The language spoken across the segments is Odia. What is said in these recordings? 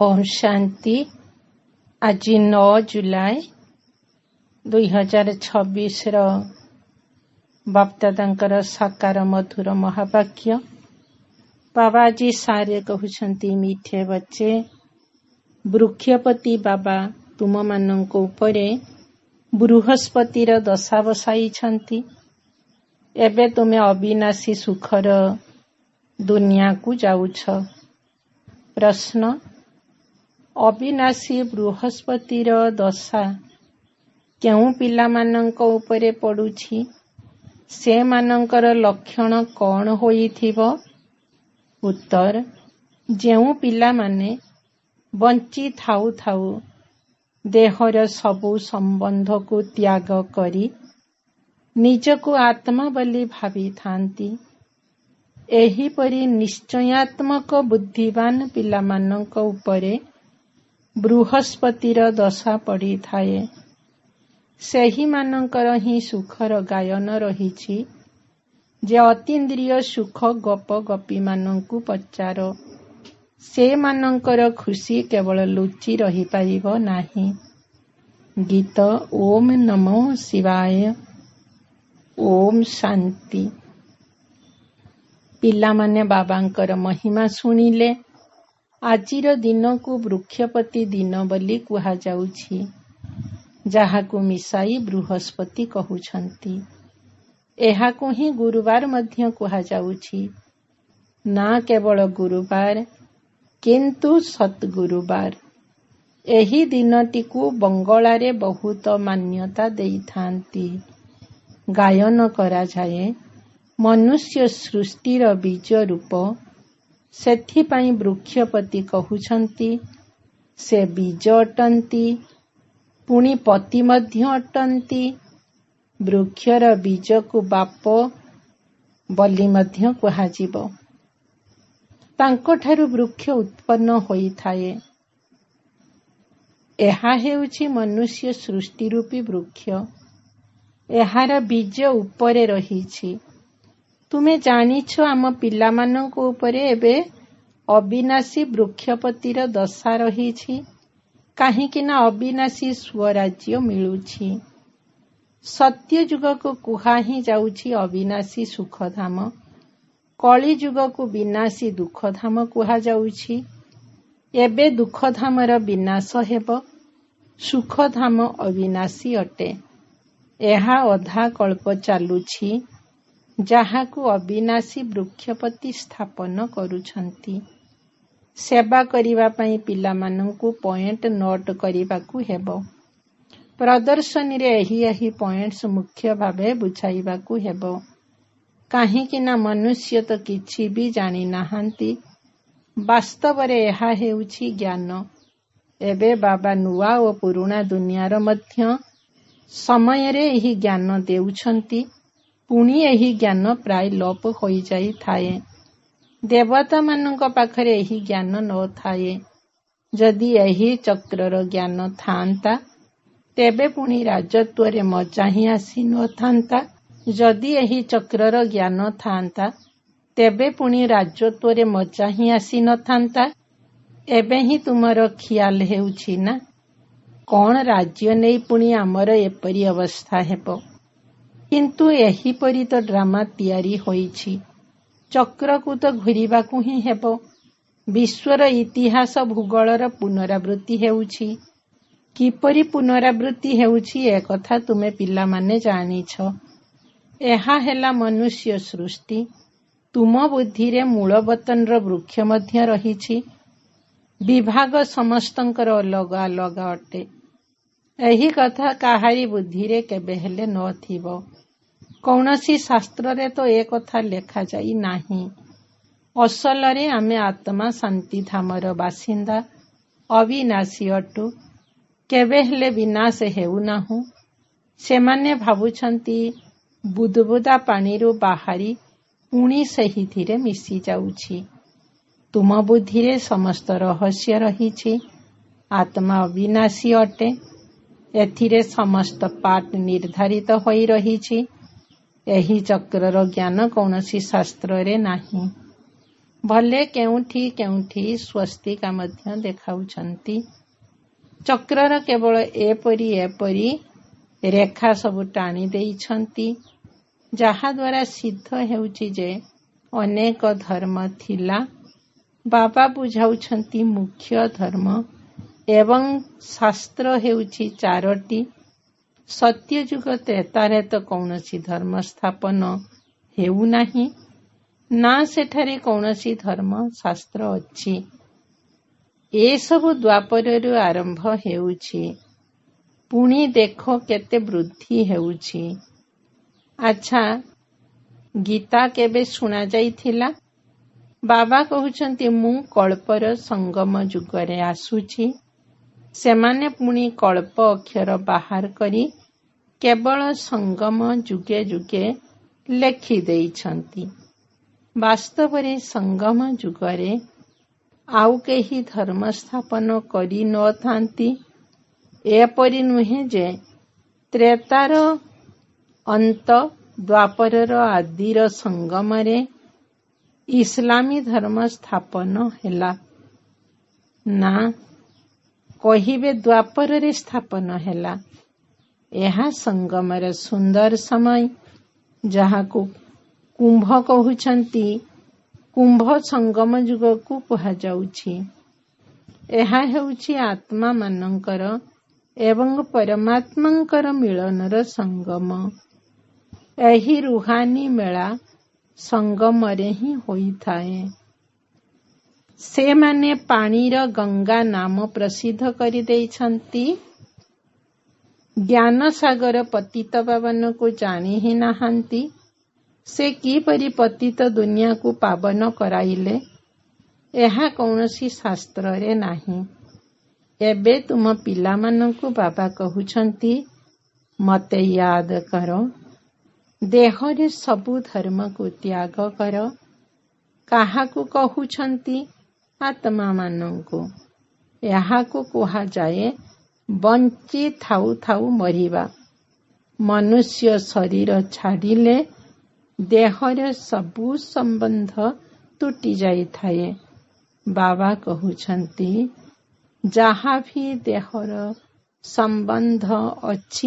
ओम शांति। आज 9 जुलाई 2026 बापदादांकर साकार मधुर महावाक्य। बाबा जी सारे कहउछंती, मीठे बच्चे, वृक्षपति बाबा तुम मानक उपरे बृहस्पतिर दशा बसाइछंती। एबे तुमे अविनाशी सुखर दुनिया को जाउछ। प्रश्न, अविनाशी बृहस्पतिर दशा केउ पिला मानक उपरे पड़ुछि? से मानकर लक्षण कौन होइथिबो? उत्तर, जेउ पिला माने बंची थाउ थाउ देहर सबु संबंध को त्याग करी निजको आत्मा बोली भावी थांती, एहीपरि निश्चयात्मक बुद्धिवान पिला मानक उपरे बृहस्पतिर दशा पड़ी थाए। सेही मानकर ही सुखर गायन रहिछि। जे अतीन्द्रिय सुख गप गपी मानंकु पचार, से मानकर खुशी केवल लुचि रही पारिबो नाही। गीत। ओम नमो शिवाय। ओम शांति। पिला माने बाबांकर महिमा सुनिले आजिर दिन को वृक्षपति दिन बोली कुहा जाउछि, जाहाकु मिसाई बृहस्पति कहउछंती। एहाकु ही गुरुवार मध्य कुहा जाउछि। ना केवल गुरुवार किंतु सतगुरुवार। एही दिनटिकु बंगलारे बहुत मान्यता देइथांती। गायन करा जाए, मनुष्य सृष्टिर बीज रूप, सेथिपाई वृक्षपति कहउछंती से बीज अटंती, पुणी पति मध्य अटंती। वृक्षर बीज को बाप बोली मध्य कुहाजिबो। तांको ठारु वृक्ष उत्पन्न होइथाए। एहा हेउछि मनुष्य सृष्टि रूपी वृक्ष। एहार बीज उपरे रहिछि। तुमे जानिछ आम पिला मानक उपरे एबे अविनाशी वृक्षपतिर दशा रहिछि। काहिंकि ना अविनाशी स्वराज्य मिलुछि। सत्य जुग को कुहा ही जाउछि अविनाशी सुखधाम। कली जुग को विनाशी दुखधाम कुहा जाउछि। एबे दुखधामर विनाश हेब, सुखधाम अविनाशी अटे। एहा अधा कल्प चालुछि, जाहाकु अविनाशी वृक्षपति स्थापन करुछंती। सेवा करिवा पई पिला मानंकु पॉइंट नोट करिबाकु हेबो। प्रदर्शनी रे एही पॉइंट्स मुख्य भावे बुझाइबाकु हेबो। काहिंकि ना मनुष्य तो किछि भी जानि नाहांती। वास्तव रे एहा हेउछि ज्ञान। एबे बाबा नुआ ओ पुरुणा दुनियार मध्य समय रे एही ज्ञान देउछंती। पुणी एही ज्ञान प्राय लोप होई जाई थाए। देवता मानक पाखरे एही ज्ञान न थाए। जदि एही चक्रर ज्ञान थांता, तेबे पुणी राजत्व रे मजा ही आसी न थांता। जदि एही चक्रर ज्ञान थांता, तेबे पुणी राजत्व रे मजा ही आसी न थांता। एबे ही तुमर ख्याल हेउछि ना, कौन राज्य नहीं पुणी आमर एपरी अवस्था हेबो। किंतु एहीपरि तो ड्रामा तैयारी होइछि। चक्र को तो घुरिबाकु ही हेबो। विश्वर इतिहास भूगोलर पुनरावृत्ति हेउछि। किपरि पुनरावृत्ति हेउछि ए कथा तुमे पिला माने जानिछ। एहा हेला मनुष्य सृष्टि। तुम बुद्धि रे मूलवतनर वृक्ष मध्य रहिछि। विभाग समस्तंकर अलगा अलगा अटे। एही कथा काहारी बुद्धि रे केबे हेले नथिबो। कौनसी शास्त्र रे तो ए कथा लेखा जाई नाही। असल रे आमे आत्मा शांति धामर बासिंदा, अविनाशी अटु। केबे हेले विनाश हेउ नाहु। सेमाने भाबुछंती बुदबुदा पानीरू बाहारी पुणी सेहिथिरे मिसी जाउछि। तुम बुद्धि रे समस्त रहस्य रहिछि। आत्मा अविनाशी अटे। एथिरे समस्त पाठ निर्धारित होई रहिछि। एही चक्रर ज्ञान कौनसी शास्त्र रे नाही। ଭଲେ କେଉଁଠି କେଉଁଠି ସ୍ୱସ୍ତିକା ମଧ୍ୟ ଦେଖାଉଛନ୍ତି। ଚକ୍ରର କେବଳ ଏପରି ଏପରି ରେଖା ସବୁ ଟାଣି ଦେଇଛନ୍ତି, ଯାହାଦ୍ୱାରା ସିଦ୍ଧ ହେଉଛି ଯେ ଅନେକ ଧର୍ମ ଥିଲା। ବାବା ବୁଝାଉଛନ୍ତି ମୁଖ୍ୟ ଧର୍ମ ଏବଂ ଶାସ୍ତ୍ର ହେଉଛି 4ଟି। ସତ୍ୟଯୁଗ ତ୍ରେତାରେ ତ କୌଣସି ଧର୍ମ ସ୍ଥାପନ ହେଉନାହିଁ, ନା ସେଠାରେ କୌଣସି ଧର୍ମ ଶାସ୍ତ୍ର ଅଛି। ଏସବୁ ଦ୍ୱାପରରୁ ଆରମ୍ଭ ହେଉଛି। ପୁଣି ଦେଖ କେତେ ବୃଦ୍ଧି ହେଉଛି। ଆଚ୍ଛା, ଗୀତା କେବେ ଶୁଣାଯାଇଥିଲା? ବାବା କହୁଛନ୍ତି, ମୁଁ କଳ୍ପର ସଙ୍ଗମ ଯୁଗରେ ଆସୁଛି। ସେମାନେ ପୁଣି କଳ୍ପ ଅକ୍ଷର ବାହାର କରି କେବଳ ସଙ୍ଗମ ଯୁଗେ ଯୁଗେ ଲେଖି ଦେଇଛନ୍ତି। ବାସ୍ତବରେ ସଙ୍ଗମ ଯୁଗରେ ଆଉ କେହି ଧର୍ମ ସ୍ଥାପନ କରି ନଥାନ୍ତି। ଏପରି ନୁହେଁ ଯେ ତ୍ରେତାର ଅନ୍ତ, ଦ୍ୱାପରର ଆଦିର ସଙ୍ଗମରେ ଇସଲାମୀ ଧର୍ମ ସ୍ଥାପନ ହେଲା। ନା, କହିବେ ଦ୍ୱାପରରେ ସ୍ଥାପନ ହେଲା। ଏହା ସଙ୍ଗମର ସୁନ୍ଦର ସମୟ, ଯାହାକୁ କୁମ୍ଭ କହୁଛନ୍ତି। କୁମ୍ଭ ସଙ୍ଗମ ଯୁଗକୁ କୁହାଯାଉଛି। ଏହା ହେଉଛି ଆତ୍ମାମାନଙ୍କର ଏବଂ ପରମାତ୍ମାଙ୍କର ମିଳନର ସଙ୍ଗମ। ଏହି ରୁହାନୀ ମେଳା ସଙ୍ଗମରେ ହିଁ ହୋଇଥାଏ। ସେମାନେ ପାଣିର ଗଙ୍ଗା ନାମ ପ୍ରସିଦ୍ଧ କରିଦେଇଛନ୍ତି। ଜ୍ଞାନସାଗର ପତିତପାବନକୁ ଜାଣି ହିଁ ନାହାନ୍ତି। ସେ କିପରି ପତିତ ଦୁନିଆକୁ ପାବନ କରାଇଲେ, ଏହା କୌଣସି ଶାସ୍ତ୍ରରେ ନାହିଁ। ଏବେ ତୁମ ପିଲାମାନଙ୍କୁ ବାବା କହୁଛନ୍ତି, ମୋତେ ୟାଦ କର। ଦେହରେ ସବୁ ଧର୍ମକୁ ତ୍ୟାଗ କର। କାହାକୁ କହୁଛନ୍ତି? ଆତ୍ମାମାନଙ୍କୁ। ଏହାକୁ କୁହାଯାଏ ବଞ୍ଚି ଥାଉ ଥାଉ ମରିବା। ମନୁଷ୍ୟ ଶରୀର ଛାଡ଼ିଲେ ଦେହର ସବୁ ସମ୍ବନ୍ଧ ତୁଟି ଯାଇଥାଏ। ବାବା କହୁଛନ୍ତି, ଯାହା ବି ଦେହର ସମ୍ବନ୍ଧ ଅଛି,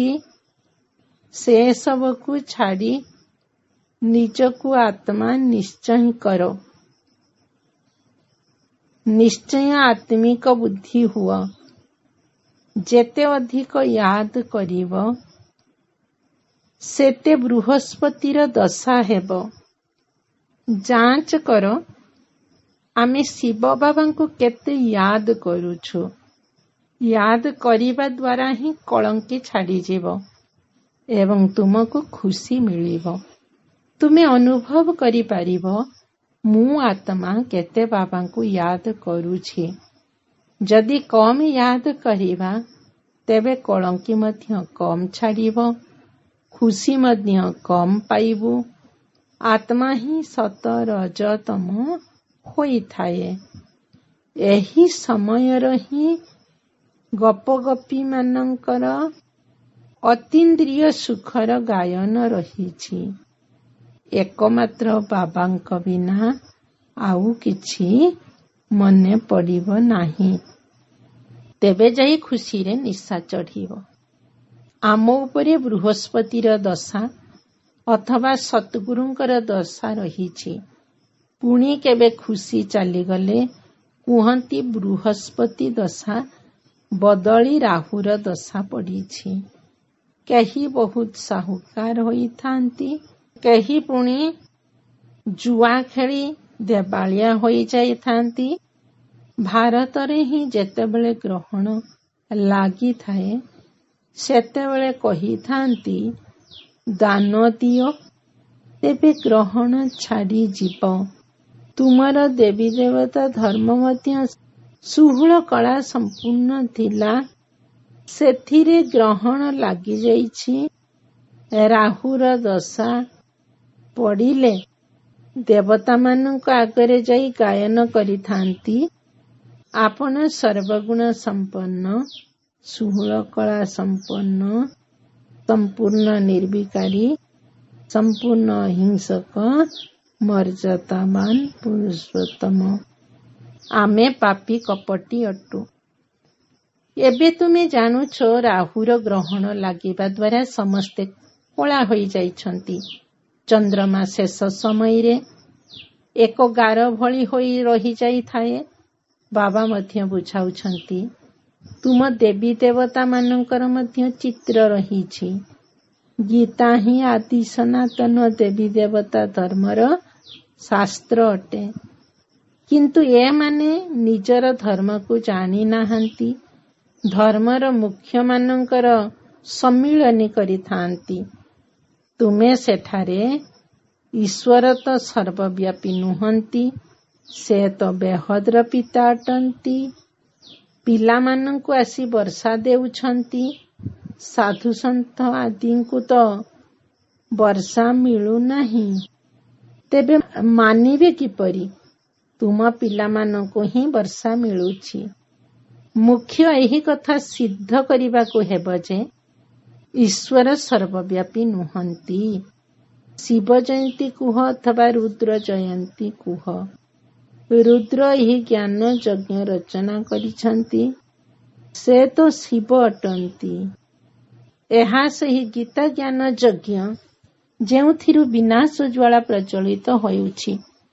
ସେସବୁକୁ ଛାଡ଼ି ନିଜକୁ ଆତ୍ମା ନିଶ୍ଚୟ କର। ନିଶ୍ଚୟ ଆତ୍ମିକ ବୁଦ୍ଧି ହୁଅ। ଯେତେ ଅଧିକ ୟାଦ କରିବ, ସେତେ ବୃହସ୍ପତିର ଦଶା ହେବ। ଯାଞ୍ଚ କର, ଆମେ ଶିବ ବାବାଙ୍କୁ କେତେ ୟାଦ କରୁଛୁ। ୟାଦ କରିବା ଦ୍ୱାରା ହିଁ କଳଙ୍କି ଛାଡ଼ିଯିବ ଏବଂ ତୁମକୁ ଖୁସି ମିଳିବ। ତୁମେ ଅନୁଭବ କରିପାରିବ, ମୁଁ ଆତ୍ମା କେତେ ବାବାଙ୍କୁ ୟାଦ କରୁଛି। ଯଦି କମ୍ ୟାଦ କରିବା, ତେବେ କଳଙ୍କି ମଧ୍ୟ କମ୍ ଛାଡ଼ିବ, ଖୁସି ମଧ୍ୟ କମ୍ ପାଇବୁ। ଆତ୍ମା ହିଁ ସତ ରଜତମ ହୋଇଥାଏ। ଏହି ସମୟର ହିଁ ଗପଗପୀମାନଙ୍କର ଅତୀନ୍ଦ୍ରିୟ ସୁଖର ଗାୟନ ରହିଛି। ଏକମାତ୍ର ବାବାଙ୍କ ବିନା ଆଉ କିଛି ମନେ ପଡ଼ିବ ନାହିଁ। ତେବେ ଯାଇ ଖୁସିରେ ନିଶା ଚଢ଼ିବ। ଆମ ଉପରେ ବୃହସ୍ପତିର ଦଶା ଅଥବା ସଦ୍ଗୁରୁଙ୍କର ଦଶା ରହିଛି। ପୁଣି କେବେ ଖୁସି ଚାଲିଗଲେ କୁହନ୍ତି ବୃହସ୍ପତି ଦଶା ବଦଳି ରାହୁର ଦଶା ପଡ଼ିଛି। କେହି ବହୁତ ସାହୁକାର ହୋଇଥାନ୍ତି, କେହି ପୁଣି ଜୁଆ ଖେଳି ଦେବାଳିଆ ହୋଇଯାଇଥାନ୍ତି। ଭାରତରେ ହିଁ ଯେତେବେଳେ ଗ୍ରହଣ ଲାଗିଥାଏ, ସେତେବେଳେ କହିଥାନ୍ତି ଦାନ ଦିଅ, ତେବେ ଗ୍ରହଣ ଛାଡ଼ିଯିବ। ତୁମର ଦେବୀ ଦେବତା ଧର୍ମ ମଧ୍ୟ ଷୋହଳ କଳା ସମ୍ପୂର୍ଣ୍ଣ ଥିଲା, ସେଥିରେ ଗ୍ରହଣ ଲାଗିଯାଇଛି। ରାହୁର ଦଶା ପଡ଼ିଲେ ଦେବତାମାନଙ୍କ ଆଗରେ ଯାଇ ଗାୟନ କରିଥାନ୍ତି, ଆପଣ ସର୍ବଗୁଣ ସମ୍ପନ୍ନ, ଷୋହଳ କଳା ସମ୍ପନ୍ନ, ସମ୍ପୂର୍ଣ୍ଣ ନିର୍ବିକାରୀ, ସମ୍ପୂର୍ଣ୍ଣ ଅହିଂସକ, ମର୍ଯ୍ୟାଦାବାନ ପୁରୁଷୋତ୍ତମ। ଆମେ ପାପୀ କପଟୀ ଅଟୁ। ଏବେ ତୁମେ ଜାଣୁଛ ରାହୁର ଗ୍ରହଣ ଲାଗିବା ଦ୍ୱାରା ସମସ୍ତେ କଳା ହୋଇଯାଇଛନ୍ତି। ଚନ୍ଦ୍ରମା ଶେଷ ସମୟରେ ଏକ ଗାର ଭଳି ହୋଇ ରହିଯାଇଥାଏ। ବାବା ମଧ୍ୟ ବୁଝାଉଛନ୍ତି ତୁମ ଦେବୀ ଦେବତାମାନଙ୍କର ମଧ୍ୟ ଚିତ୍ର ରହିଛି। ଗୀତା ହିଁ ଆଦି ସନାତନ ଦେବୀ ଦେବତା ଧର୍ମର ଶାସ୍ତ୍ର ଅଟେ। କିନ୍ତୁ ଏମାନେ ନିଜର ଧର୍ମକୁ ଜାଣି ନାହାନ୍ତି। ଧର୍ମର ମୁଖ୍ୟମାନଙ୍କର ସମ୍ମିଳନୀ କରିଥାନ୍ତି। ତୁମେ ସେଠାରେ ଈଶ୍ୱର ତ ସର୍ବବ୍ୟାପୀ ନୁହନ୍ତି, ସେ ତ ବେହଦର ପିତା ଅଟନ୍ତି। ପିଲାମାନଙ୍କୁ ଆସି ବର୍ଷା ଦେଉଛନ୍ତି। ସାଧୁସନ୍ଥ ଆଦିଙ୍କୁ ତ ବର୍ଷା ମିଳୁନାହିଁ। ତେବେ ମାନିବେ କିପରି? ତୁମ ପିଲାମାନଙ୍କୁ ହିଁ ବର୍ଷା ମିଳୁଛି। ମୁଖ୍ୟ ଏହି କଥା ସିଦ୍ଧ କରିବାକୁ ହେବ ଯେ ଈଶ୍ୱର ସର୍ବବ୍ୟାପୀ ନୁହନ୍ତି। ଶିବ ଜୟନ୍ତୀ କୁହ ଅଥବା ରୁଦ୍ର ଜୟନ୍ତୀ କୁହ। ରୁଦ୍ର ଏହି ଜ୍ଞାନ ଯଜ୍ଞ ରଚନା କରିଛନ୍ତି। ସେ ତ ଶିବ ଅଟନ୍ତି। ଏହା ସେହି ଗୀତା ଜ୍ଞାନ ଯଜ୍ଞ ଯେଉଁଥିରୁ ବିନାଶ ଜ୍ୱାଳା ପ୍ରଜ୍ୱଳିତ ହେଉଛି।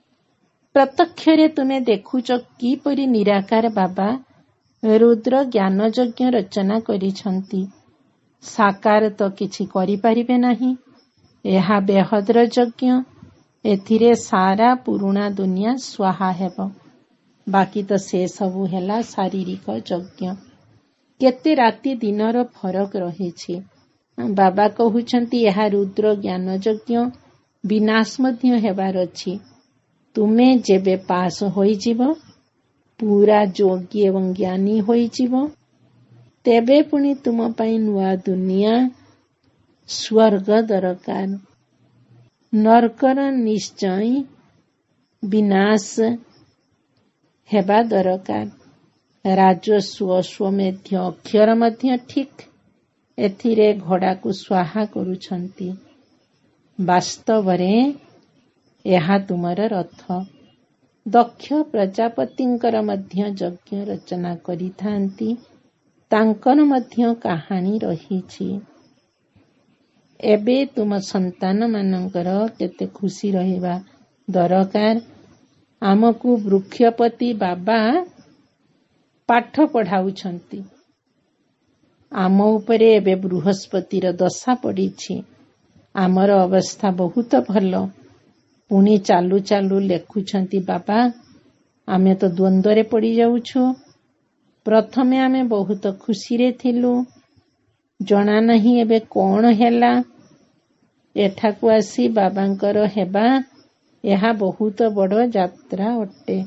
ପ୍ରତ୍ୟକ୍ଷରେ ତୁମେ ଦେଖୁଛ କିପରି ନିରାକାର ବାବା ରୁଦ୍ର ଜ୍ଞାନ ଯଜ୍ଞ ରଚନା କରିଛନ୍ତି। ସାକାର ତ କିଛି କରିପାରିବେ ନାହିଁ। ଏହା ବେହଦର ଯଜ୍ଞ। ଏଥିରେ ସାରା ପୁରୁଣା ଦୁନିଆ ସ୍ୱାହା ହେବ। ବାକି ତ ସେ ସବୁ ହେଲା ଶାରୀରିକ ଯଜ୍ଞ। କେତେ ରାତି ଦିନର ଫରକ ରହିଛି। ବାବା କହୁଛନ୍ତି ଏହା ରୁଦ୍ର ଜ୍ଞାନ ଯଜ୍ଞ। ବିନାଶ ମଧ୍ୟ ହେବାର ଅଛି। ତୁମେ ଯେବେ ପାସ୍ ହୋଇଯିବ, ପୁରା ଯୋଗୀ ଏବଂ ଜ୍ଞାନୀ ହୋଇଯିବ, ତେବେ ପୁଣି ତୁମ ପାଇଁ ନୂଆ ଦୁନିଆ ସ୍ୱର୍ଗ ଦରକାର। ନର୍କର ନିଶ୍ଚୟ ବିନାଶ ହେବା ଦରକାର। ରାଜସ୍ୱ ଅଶ୍ୱମେଧ ଅକ୍ଷର ମଧ୍ୟ ଠିକ୍ ଏଥିରେ ଘୋଡ଼ାକୁ ସ୍ୱାହା କରୁଛନ୍ତି। ବାସ୍ତବରେ ଏହା ତୁମର ରଥ। ଦକ୍ଷ ପ୍ରଜାପତିଙ୍କର ମଧ୍ୟ ଯଜ୍ଞ ରଚନା କରିଥାନ୍ତି। ତାଙ୍କର ମଧ୍ୟ କାହାଣୀ ରହିଛି। ଏବେ ତୁମ ସନ୍ତାନମାନଙ୍କର କେତେ ଖୁସି ରହିବା ଦରକାର। ଆମକୁ ବୃକ୍ଷପତି ବାବା ପାଠ ପଢ଼ାଉଛନ୍ତି। ଆମ ଉପରେ ଏବେ ବୃହସ୍ପତିର ଦଶା ପଡ଼ିଛି। ଆମର ଅବସ୍ଥା ବହୁତ ଭଲ। ପୁଣି ଚାଲୁ ଚାଲୁ ଲେଖୁଛନ୍ତି ବାବା ଆମେ ତ ଦ୍ୱନ୍ଦ୍ୱରେ ପଡ଼ିଯାଉଛୁ। ପ୍ରଥମେ ଆମେ ବହୁତ ଖୁସିରେ ଥିଲୁ। ଜଣା ନାହିଁ ଏବେ କଣ ହେଲା। ଏଠାକୁ ଆସି ବାବାଙ୍କର ହେବା ଏହା ବହୁତ ବଡ଼ ଯାତ୍ରା ଅଟେ।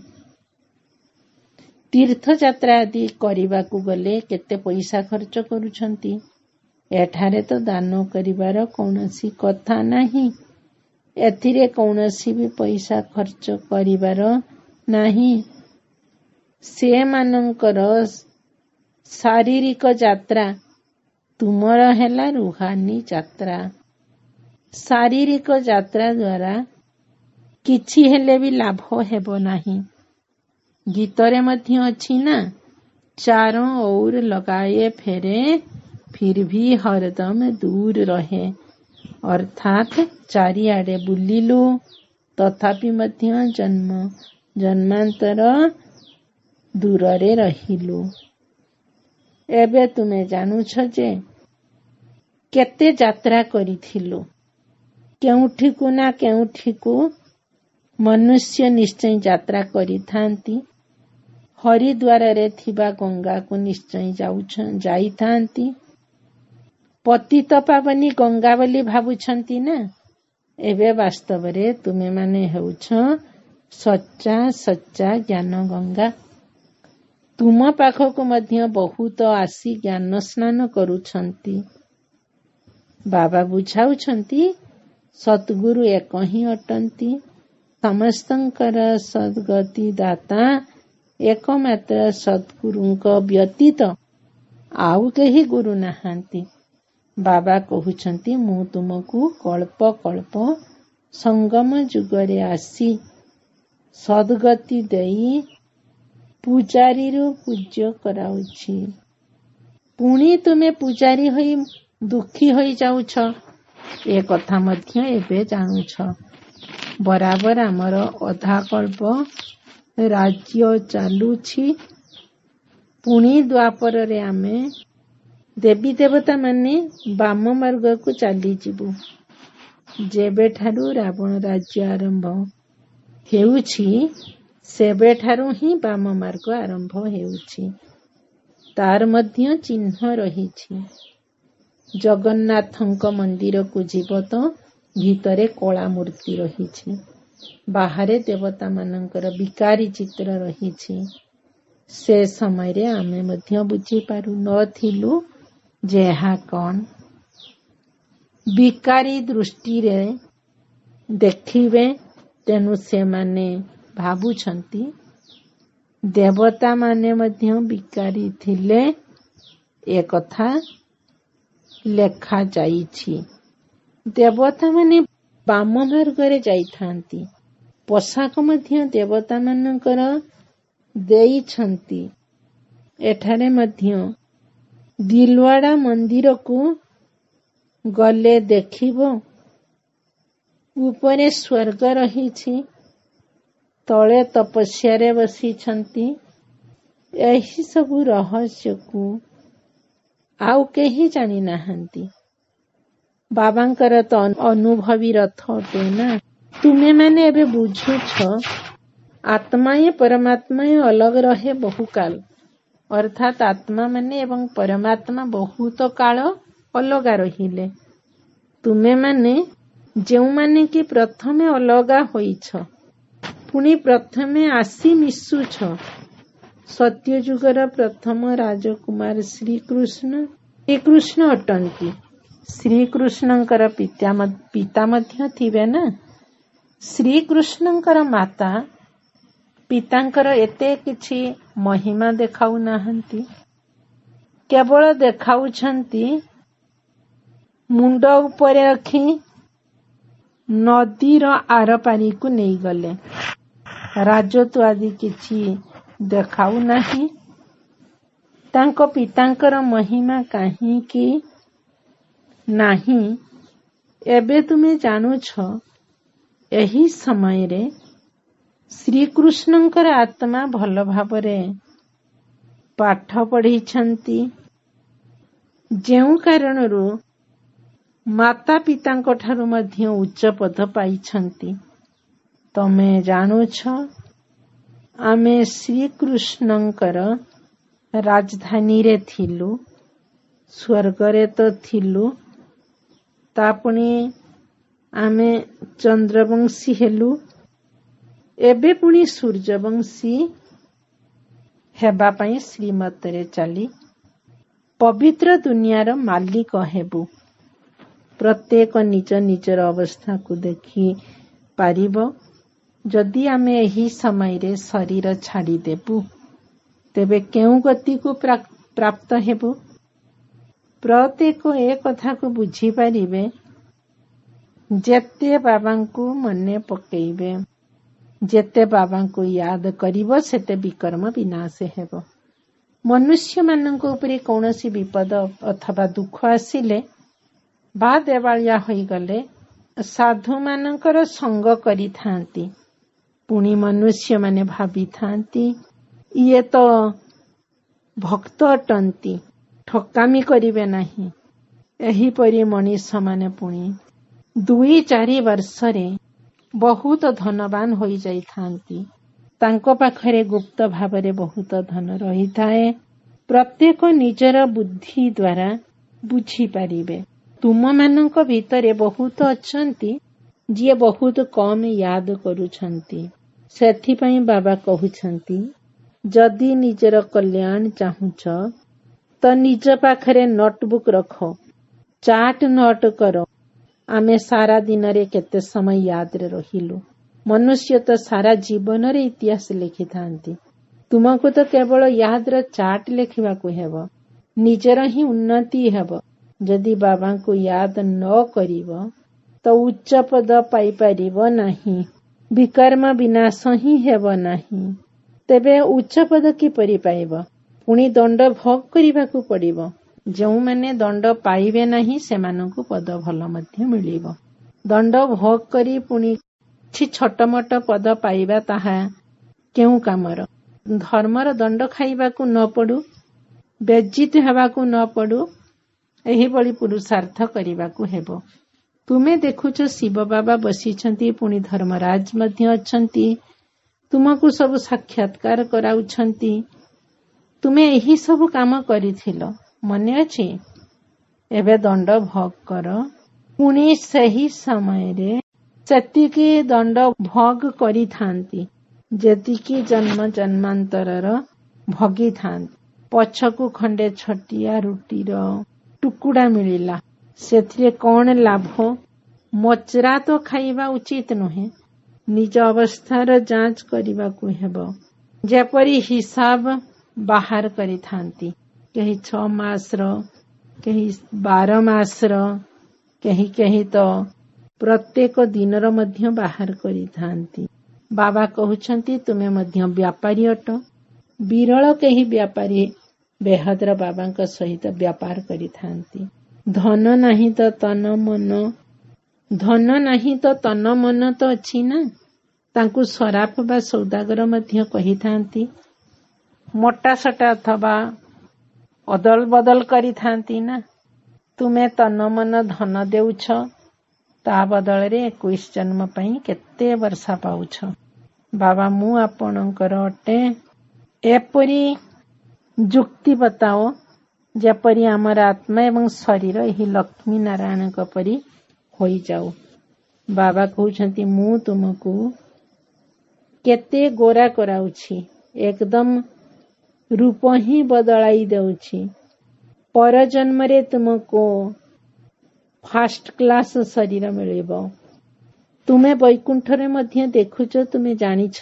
ତୀର୍ଥଯାତ୍ରା ଆଦି କରିବାକୁ ଗଲେ କେତେ ପଇସା ଖର୍ଚ୍ଚ କରୁଛନ୍ତି। ଏଠାରେ ତ ଦାନ କରିବାର କୌଣସି କଥା ନାହିଁ। ଏଥିରେ କୌଣସି ବି ପଇସା ଖର୍ଚ୍ଚ କରିବାର ନାହିଁ। ସେମାନଙ୍କର ଶାରୀରିକ ଯାତ୍ରା, ତୁମର ହେଲା ରୁହାନୀ ଯାତ୍ରା। ଶାରୀରିକ ଯାତ୍ରା ଦ୍ୱାରା କିଛି ହେଲେ ବି ଲାଭ ହେବ ନାହିଁ। ଗୀତରେ ମଧ୍ୟ ଅଛି ନା, ଚାରୋं ଓର ଲଗାଏ ଫେରେ ଫିର ଭି ହରଦମ ଦୂର ରହେ। ଅର୍ଥାତ୍ ଚାରିଆଡ଼େ ବୁଲିଲୁ ତଥାପି ମଧ୍ୟ ଜନ୍ମ ଜନ୍ମାନ୍ତର ଦୂରରେ ରହିଲୁ। ଏବେ ତୁମେ ଜାଣୁଛ ଯେ କେତେ ଯାତ୍ରା କରିଥିଲୁ। କେଉଁଠିକୁ ନା କେଉଁଠିକୁ ମନୁଷ୍ୟ ନିଶ୍ଚୟ ଯାତ୍ରା କରିଥାନ୍ତି। ହରିଦ୍ୱାରରେ ଥିବା ଗଙ୍ଗାକୁ ନିଶ୍ଚୟ ଯାଇଥାନ୍ତି। ପତିତ ପାବନୀ ଗଙ୍ଗା ବୋଲି ଭାବୁଛନ୍ତି ନା। ଏବେ ବାସ୍ତବରେ ତୁମେମାନେ ହେଉଛ ସଚ୍ଚା ଜ୍ଞାନ ଗଙ୍ଗା। ତୁମ ପାଖକୁ ମଧ୍ୟ ବହୁତ ଆସି ଜ୍ଞାନ ସ୍ନାନ କରୁଛନ୍ତି। ବାବା ବୁଝାଉଛନ୍ତି ସଦ୍ଗୁରୁ ଏକ ହିଁ ଅଟନ୍ତି। ସମସ୍ତଙ୍କର ସଦ୍ଗତି ଦାତା ଏକମାତ୍ର ସଦ୍ଗୁରୁଙ୍କ ବ୍ୟତୀତ ଆଉ କେହି ଗୁରୁ ନାହାନ୍ତି। ବାବା କହୁଛନ୍ତି ମୁଁ ତୁମକୁ କଳ୍ପ କଳ୍ପ ସଙ୍ଗମ ଯୁଗରେ ଆସି ସଦ୍ଗତି ଦେଇ ପୂଜାରୀରୁ ପୂଜ୍ୟ କରାଉଛି। ପୁଣି ତୁମେ ପୂଜାରୀ ହୋଇ ଦୁଃଖୀ ହୋଇଯାଉଛ, ଏ କଥା ମଧ୍ୟ ଏବେ ଜାଣୁଛ। ବରାବର ଆମର ଅଧାକଳ୍ପ ରାଜ୍ୟ ଚାଲୁଛି। ପୁଣି ଦ୍ୱାପରରେ ଆମେ ଦେବୀ ଦେବତା ମାନେ ବାମ ମାର୍ଗକୁ ଚାଲିଯିବୁ। ଯେବେଠାରୁ ରାବଣ ରାଜ୍ୟ ଆରମ୍ଭ ହେଉଛି, ସେବେଠାରୁ ହିଁ ବାମ ମାର୍ଗ ଆରମ୍ଭ ହେଉଛି। ତାର ମଧ୍ୟ ଚିହ୍ନ ରହିଛି। ଜଗନ୍ନାଥଙ୍କ ମନ୍ଦିରକୁ ଯିବ ତ ଭିତରେ କଳା ମୂର୍ତ୍ତି ରହିଛି, ବାହାରେ ଦେବତା ମାନଙ୍କର ବିକାରୀ ଚିତ୍ର ରହିଛି। ସେ ସମୟରେ ଆମେ ମଧ୍ୟ ବୁଝିପାରୁ ନଥିଲୁ ଯେ ଏହା କଣ। ବିକାରୀ ଦୃଷ୍ଟିରେ ଦେଖିବେ, ତେଣୁ ସେମାନେ ଭାବୁଛନ୍ତି ଦେବତା ମାନେ ମଧ୍ୟ ବିକାରୀ ଥିଲେ। ଏ କଥା ଲେଖାଯାଇଛି। ଦେବତା ମାନେ ବାମ ମାର୍ଗରେ ଯାଇଥାନ୍ତି। ପୋଷାକ ମଧ୍ୟ ଦେବତା ମାନଙ୍କର ଦେଇଛନ୍ତି। ଏଠାରେ ମଧ୍ୟ ଦିଲୱାଡା ମନ୍ଦିରକୁ ଗଲେ ଦେଖିବ, ଉପରେ ସ୍ୱର୍ଗ ରହିଛି, ତଳେ ତପସ୍ୟାରେ ବସିଛନ୍ତି। ଏହି ସବୁ ରହସ୍ୟକୁ ଆଉ କେହି ଜାଣିନାହାନ୍ତି। ବାବାଙ୍କର ତ ଅନୁଭବୀ ରଥ ଅଟେ ନା। ତୁମେମାନେ ଏବେ ବୁଝୁଛ, ଆତ୍ମା ପରମାତ୍ମା ଅଲଗା ରହେ ବହୁକାଳ। ଅର୍ଥାତ୍ ଆତ୍ମା ମାନେ ଏବଂ ପରମାତ୍ମା ବହୁତ କାଳ ଅଲଗା ରହିଲେ। ତୁମେମାନେ ଯେଉଁମାନେ କି ପ୍ରଥମେ ଅଲଗା ହୋଇଛ, ପୁଣି ପ୍ରଥମେ ଆସି ମିଶୁଛ। ସତ୍ୟଯୁଗର ପ୍ରଥମ ରାଜକୁମାର ଶ୍ରୀକୃଷ୍ଣ ଅଟନ୍ତି। ଶ୍ରୀକୃଷ୍ଣଙ୍କର ପିତା ମଧ୍ୟ ଥିବେ ନା। ଶ୍ରୀକୃଷ୍ଣଙ୍କର ମାତା ପିତାଙ୍କର ଏତେ କିଛି ମହିମା ଦେଖାଉନାହାନ୍ତି। କେବଳ ଦେଖାଉଛନ୍ତି ମୁଣ୍ଡ ଉପରେ ରଖି ନଦୀର ଆରପାରିକୁ ନେଇଗଲେ। ରାଜତ୍ୱ ଆଦି କିଛି ଦେଖାଉନାହିଁ। ତାଙ୍କ ପିତାଙ୍କର ମହିମା କାହିଁକି ନାହିଁ, ଏବେ ତୁମେ ଜାଣୁଛ। ଏହି ସମୟରେ ଶ୍ରୀକୃଷ୍ଣଙ୍କର ଆତ୍ମା ଭଲ ଭାବରେ ପାଠ ପଢ଼ିଛନ୍ତି, ଯେଉଁ କାରଣରୁ ମାତା ପିତାଙ୍କ ଠାରୁ ମଧ୍ୟ ଉଚ୍ଚ ପଦ ପାଇଛନ୍ତି। ତମେ ଜାଣୁଛ, ଆମେ ଶ୍ରୀକୃଷ୍ଣଙ୍କର ରାଜଧାନୀରେ ଥିଲୁ, ସ୍ୱର୍ଗରେ ତ ଥିଲୁ, ତା ପୁଣି ଆମେ ଚନ୍ଦ୍ରବଂଶୀ ହେଲୁ, ଏବେ ପୁଣି ସୂର୍ଯ୍ୟବଂଶୀ ହେବା ପାଇଁ ଶ୍ରୀମତରେ ଚାଲି ପବିତ୍ର ଦୁନିଆର ମାଲିକ ହେବୁ। ପ୍ରତ୍ୟେକ ନିଜ ନିଜର ଅବସ୍ଥାକୁ ଦେଖି ପାରିବ। ଯଦି ଆମେ ଏହି ସମୟରେ ଶରୀର ଛାଡ଼ିଦେବୁ, ତେବେ କେଉଁ ଗତିକୁ ପ୍ରାପ୍ତ ହେବୁ? ପ୍ରତ୍ୟେକ ଏ କଥାକୁ ବୁଝିପାରିବେ ଯେତେ ବାବାଙ୍କୁ ମନେ ପକେଇବେ। ଯେତେ ବାବାଙ୍କୁ ୟାଦ କରିବ, ସେତେ ବିକର୍ମ ବିନାଶ ହେବ। ମନୁଷ୍ୟମାନଙ୍କ ଉପରେ କୌଣସି ବିପଦ ଅଥବା ଦୁଃଖ ଆସିଲେ ବା ଦେବାଳିଆ ହୋଇଗଲେ ସାଧୁମାନଙ୍କର ସଙ୍ଗ କରିଥାନ୍ତି। ପୁଣି ମନୁଷ୍ୟମାନେ ଭାବିଥାନ୍ତି, ଇଏ ତ ଭକ୍ତ ଅଟନ୍ତି, ଠକାମି କରିବେ ନାହିଁ। ଏହିପରି ମଣିଷମାନେ ପୁଣି 2-4 ବର୍ଷରେ ବହୁତ ଧନବାନ ହୋଇଯାଇଥାନ୍ତି। ତାଙ୍କ ପାଖରେ ଗୁପ୍ତ ଭାବରେ ବହୁତ ଧନ ରହିଥାଏ। ପ୍ରତ୍ୟେକ ନିଜର ବୁଦ୍ଧି ଦ୍ୱାରା ବୁଝିପାରିବେ। ତୁମମାନଙ୍କ ଭିତରେ ବହୁତ ଅଛନ୍ତି ଯିଏ ବହୁତ କମ୍ ୟାଦ କରୁଛନ୍ତି। ସେଥିପାଇଁ ବାବା କହୁଛନ୍ତି, ଯଦି ନିଜର କଲ୍ୟାଣ ଚାହୁଁଛ ତ ନିଜ ପାଖରେ ନୋଟବୁକ୍ ରଖ, ଚାର୍ଟ ନୋଟ କର। ଆମେ ସାରା ଦିନରେ କେତେ ସମୟ ୟାଦରେ ରହିଲୁ। ମନୁଷ୍ୟ ତ ସାରା ଜୀବନରେ ଇତିହାସ ଲେଖିଥାନ୍ତି। ତୁମକୁ ତ କେବଳ ୟାଦର ଚାର୍ଟ ଲେଖିବାକୁ ହେବ। ନିଜର ହିଁ ଉନ୍ନତି ହେବ। ଯଦି ବାବାଙ୍କୁ ୟାଦ ନ କରିବ ତ ଉଚ୍ଚ ପଦ ପାଇପାରିବ ନାହିଁ। ବିକର୍ମ ବିନାଶ ହିଁ ହେବ ନାହିଁ। ତେବେ ଉଚ୍ଚ ପଦ କିପରି ପାଇବ? ପୁଣି ଦଣ୍ଡ ଭୋଗ କରିବାକୁ ପଡ଼ିବ। ଯେଉଁମାନେ ଦଣ୍ଡ ପାଇବେ ନାହିଁ ସେମାନଙ୍କୁ ପଦ ଭଲ ମଧ୍ୟ ମିଳିବ। ଦଣ୍ଡ ଭୋଗ କରି ପୁଣି କିଛି ଛୋଟ ମୋଟ ପଦ ପାଇବା ତାହା କେଉଁ କାମର? ଧର୍ମର ଦଣ୍ଡ ଖାଇବାକୁ ନ ପଡୁ, ବେଜ୍ଜିତ ହେବାକୁ ନ ପଡୁ, ଏହିଭଳି ପୁରୁଷାର୍ଥ କରିବାକୁ ହେବ। ତୁମେ ଦେଖୁଛ ଶିବ ବାବା ବସିଛନ୍ତି, ପୁଣି ଧର୍ମରାଜ ମଧ୍ୟ ଅଛନ୍ତି, ତୁମକୁ ସବୁ ସାକ୍ଷାତକାର କରାଉଛନ୍ତି। ତୁମେ ଏହି ସବୁ କାମ କରିଥିଲ, ମନେ ଅଛି? ଏବେ ଦଣ୍ଡ ଭୋଗ କର। ପୁଣି ସେହି ସମୟରେ ସେତିକି ଦଣ୍ଡ ଭୋଗ କରିଥାନ୍ତି ଯେତିକି ଜନ୍ମ ଜନ୍ମାନ୍ତରର ଭୋଗିଥାନ୍ତି। ପଛକୁ ଖଣ୍ଡେ ଛୋଟିଆ ରୁଟିର ଟୁକୁଡ଼ା ମିଳିଲା, ସେଥିରେ କଣ ଲାଭ? ମୋଚରା ତ ଖାଇବା ଉଚିତ ନୁହେଁ। ନିଜ ଅବସ୍ଥାର ଯାଞ୍ଚ କରିବାକୁ ହେବ। ଯେପରି ହିସାବ ବାହାର କରିଥାନ୍ତି, କେହି 6 ମାସର, କେହି 12 ମାସର, କେହି ତ ପ୍ରତ୍ୟେକ ଦିନର ମଧ୍ୟ ବାହାର କରିଥାନ୍ତି। ବାବା କହୁଛନ୍ତି ତୁମେ ମଧ୍ୟ ବ୍ୟାପାରୀ ଅଟ। ବିରଳ କେହି ବ୍ୟାପାରୀ ବେହଦ୍ର ବାବାଙ୍କ ସହିତ ବ୍ୟାପାର କରିଥାନ୍ତି। ଧନ ନାହିଁ ତ ତନ ମନ, ଧନ ନାହିଁ ତ ତନ ମନ ତ ଅଛି ନା। ତାଙ୍କୁ ସରାଫ ବା ସୌଦାଗର ମଧ୍ୟ କହିଥାନ୍ତି। ମୋଟାସୋଟା ଅଥବା ଅଦଳ ବଦଳ କରିଥାନ୍ତି ନା। ତୁମେ ତନ ମନ ଧନ ଦେଉଛ, ତା ବଦଳରେ 21 ଜନ୍ମ ପାଇଁ କେତେ ବର୍ଷା ପାଉଛ। ବାବା ମୁଁ ଆପଣଙ୍କର ଅଟେ, ଏପରି ଯୁକ୍ତି ବତାଅ ଯେପରି ଆମର ଆତ୍ମା ଏବଂ ଶରୀର ଏହି ଲକ୍ଷ୍ମୀ ନାରାୟଣଙ୍କ ପରି ହୋଇଯାଉ। ବାବା କହୁଛନ୍ତି ମୁଁ ତୁମକୁ କେତେ ଗୋରା କରାଉଛି, ଏକଦମ ରୂପ ହିଁ ବଦଳାଇ ଦେଉଛି। ପରଜନ୍ମରେ ତୁମକୁ ଫାଷ୍ଟ କ୍ଲାସ ଶରୀର ମିଳିବ। ତୁମେ ବୈକୁଣ୍ଠରେ ମଧ୍ୟ ଦେଖୁଛ, ତୁମେ ଜାଣିଛ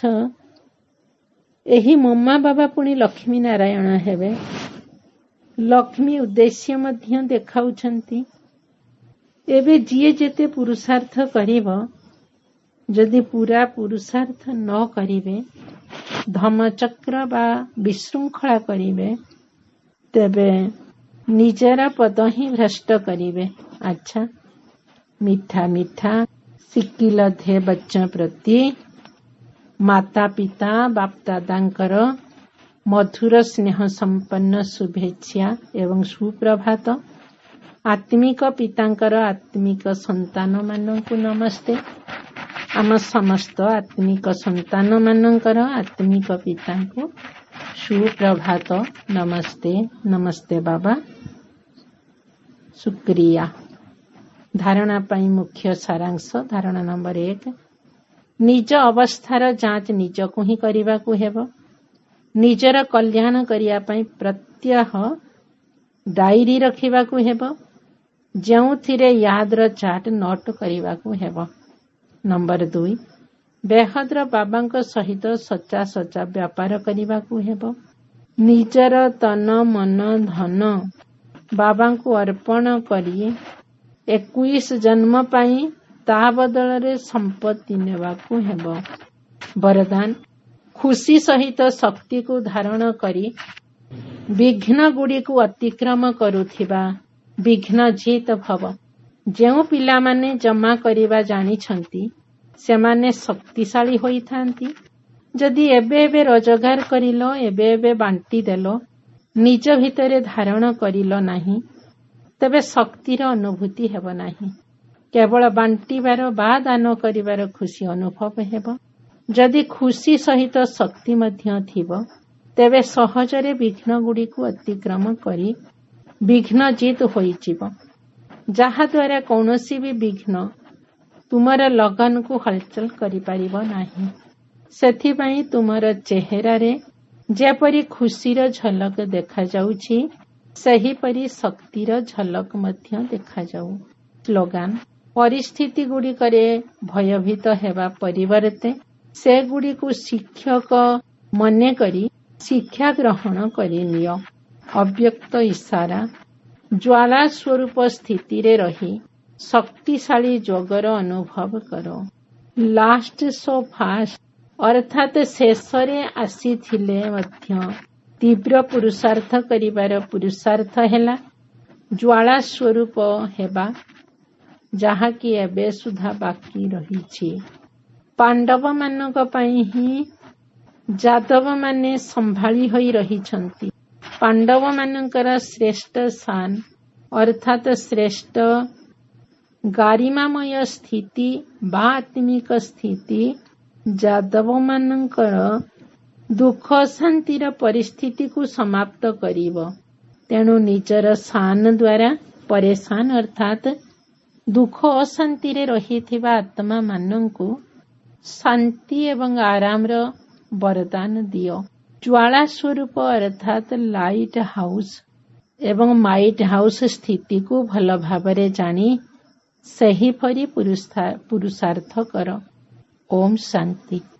ଏହି ମମା ବାବା ପୁଣି ଲକ୍ଷ୍ମୀ ନାରାୟଣ ହେବେ। ଲକ୍ଷ୍ମୀ ଉଦ୍ଦେଶ୍ୟ ମଧ୍ୟ ଦେଖାଉଛନ୍ତି। ଏବେ ଯିଏ ଯେତେ ପୁରୁଷାର୍ଥ କରିବ, ଯଦି ପୁରା ପୁରୁଷାର୍ଥ ନ କରିବେ, ଧର୍ମଚକ୍ର ବା ବିଶୃଙ୍ଖଳା କରିବେ, ତେବେ ନିଜର ପଦ ହିଁ ଭ୍ରଷ୍ଟ କରିବେ। ଆଚ୍ଛା, ମିଠା ମିଠା ଶିକିଲଧେ ବଚ୍ଚ ପ୍ରତି ମାତା ପିତା ବାପଦାଦାଙ୍କର ମଧୁର ସ୍ନେହ ସମ୍ପନ୍ନ ଶୁଭେଚ୍ଛା ଏବଂ ସୁପ୍ରଭାତ। ଆତ୍ମିକ ପିତାଙ୍କର ଆତ୍ମିକ ସନ୍ତାନ ମାନଙ୍କୁ ନମସ୍ତେ। ଆମ ସମସ୍ତ ଆତ୍ମିକ ସନ୍ତାନ ମାନଙ୍କର ଆତ୍ମିକ ପିତାଙ୍କୁ ସୁପ୍ରଭାତ। ନମସ୍ତେ। ନମସ୍ତେ ବାବା। ଶୁକ୍ରିୟା। ଧାରଣା ପାଇଁ ମୁଖ୍ୟ ସାରାଂଶ। ଧାରଣା ନମ୍ବର 1, ନିଜ ଅବସ୍ଥାର ଯାଞ୍ଚ ନିଜକୁ ହିଁ କରିବାକୁ ହେବ। ନିଜର କଲ୍ୟାଣ କରିବା ପାଇଁ ପ୍ରତ୍ୟହ ଡାଏରୀ ରଖିବାକୁ ହେବ, ଯେଉଁଥିରେ ୟାଦର ଚାର୍ଟ ନୋଟ କରିବାକୁ ହେବ। ନମ୍ବର 2, ବେହଦ୍ର ବାବାଙ୍କ ସହିତ ସଚା ସଚା ବ୍ୟାପାର କରିବାକୁ ହେବ। ନିଜର ତନ ମନ ଧନ ବାବାଙ୍କୁ ଅର୍ପଣ କରି 21 ଜନ୍ମ ପାଇଁ ତା ବଦଳରେ ସମ୍ପତ୍ତି ନେବାକୁ ହେବ। ବରଦାନ, ଖୁସି ସହିତ ଶକ୍ତିକୁ ଧାରଣ କରି ବିଘ୍ନ ଗୁଡ଼ିକୁ ଅତିକ୍ରମ କରୁଥିବା ବିଘ୍ନଜିତ ଭବ। ଯେଉଁ ପିଲାମାନେ ଜମା କରିବା ଜାଣିଛନ୍ତି ସେମାନେ ଶକ୍ତିଶାଳୀ ହୋଇଥାନ୍ତି। ଯଦି ଏବେ ଏବେ ରୋଜଗାର କରିଲ, ଏବେ ଏବେ ବାଣ୍ଟି ଦେଲ, ନିଜ ଭିତରେ ଧାରଣ କରିଲ ନାହିଁ, ତେବେ ଶକ୍ତିର ଅନୁଭୂତି ହେବ ନାହିଁ। କେବଳ ବାଣ୍ଟିବାର ବା ଦାନ କରିବାର ଖୁସି ଅନୁଭବ ହେବ। ଯଦି ଖୁସି ସହିତ ଶକ୍ତି ମଧ୍ୟ ଥିବ, ତେବେ ସହଜରେ ବିଘ୍ନ ଗୁଡ଼ିକୁ ଅତିକ୍ରମ କରି ବିଘ୍ନଜିତ ହୋଇଯିବ, ଯାହାଦ୍ୱାରା କୌଣସି ବି ବିଘ୍ନ ତୁମର ଲଗନକୁ ହଲଚଲ କରିପାରିବ ନାହିଁ। ସେଥିପାଇଁ ତୁମର ଚେହେରାରେ ଯେପରି ଖୁସିର ଝଲକ ଦେଖାଯାଉଛି, ସେହିପରି ଶକ୍ତିର ଝଲକ ମଧ୍ୟ ଦେଖାଯାଉ। ସ୍ଲୋଗାନ, ପରିସ୍ଥିତି ଗୁଡ଼ିକରେ ଭୟଭୀତ ହେବା ପରିବର୍ତ୍ତେ ସେଗୁଡ଼ିକୁ ଶିକ୍ଷକ ମନେକରି ଶିକ୍ଷା ଗ୍ରହଣ କରିନିଅ। ଅବ୍ୟକ୍ତ ଇଶାରା, ଜ୍ୱାଳା ସ୍ୱରୂପ ସ୍ଥିତିରେ ରହି ଶକ୍ତିଶାଳୀ ଯୋଗର ଅନୁଭବ କର। ଲାଷ୍ଟ ସୋ ଫାଷ୍ଟ ଅର୍ଥାତ୍ ଶେଷରେ ଆସିଥିଲେ ମଧ୍ୟ ତୀବ୍ର ପୁରୁଷାର୍ଥ କରିବାର ପୁରୁଷାର୍ଥ ହେଲା ଜ୍ୱାଳା ସ୍ୱରୂପ ହେବା, ଯାହାକି ଏବେ ସୁଦ୍ଧା ବାକି ରହିଛି। ପାଣ୍ଡବମାନଙ୍କ ପାଇଁ ହିଁ ଯାଦବମାନେ ସମ୍ଭାଳି ହୋଇ ରହିଛନ୍ତି। ପାଣ୍ଡବମାନଙ୍କର ଶ୍ରେଷ୍ଠ ଶାନ ଅର୍ଥାତ୍ ଶ୍ରେଷ୍ଠ ଗାରିମାମୟ ସ୍ଥିତି ବା ଆତ୍ମିକ ସ୍ଥିତି ଯାଦବମାନଙ୍କର ଦୁଃଖ ଅଶାନ୍ତିର ପରିସ୍ଥିତିକୁ ସମାପ୍ତ କରିବ। ତେଣୁ ନିଜର ଶାନ ଦ୍ୱାରା ପରେଶାନ ଅର୍ଥାତ୍ ଦୁଃଖ ଅଶାନ୍ତିରେ ରହିଥିବା ଆତ୍ମାମାନଙ୍କୁ ଶାନ୍ତି ଏବଂ ଆରାମର ବରଦାନ ଦିଅ। ଜ୍ୱାଳା ସ୍ୱରୂପ ଅର୍ଥାତ୍ ଲାଇଟ୍ ହାଉସ୍ ଏବଂ ମାଇଟ୍ ହାଉସ୍ ସ୍ଥିତିକୁ ଭଲ ଭାବରେ ଜାଣି ସେହିପରି ପୁରୁଷାର୍ଥ କର। ଓମ୍ ଶାନ୍ତି।